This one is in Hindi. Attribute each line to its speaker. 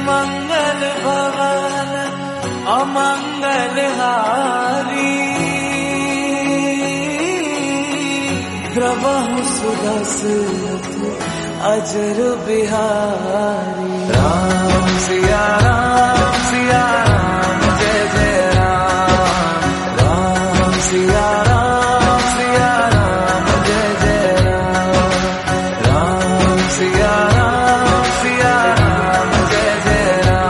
Speaker 1: मंगल भवन अमंगल हारी, द्रवहु सुदशरथ अजर बिहारी। राम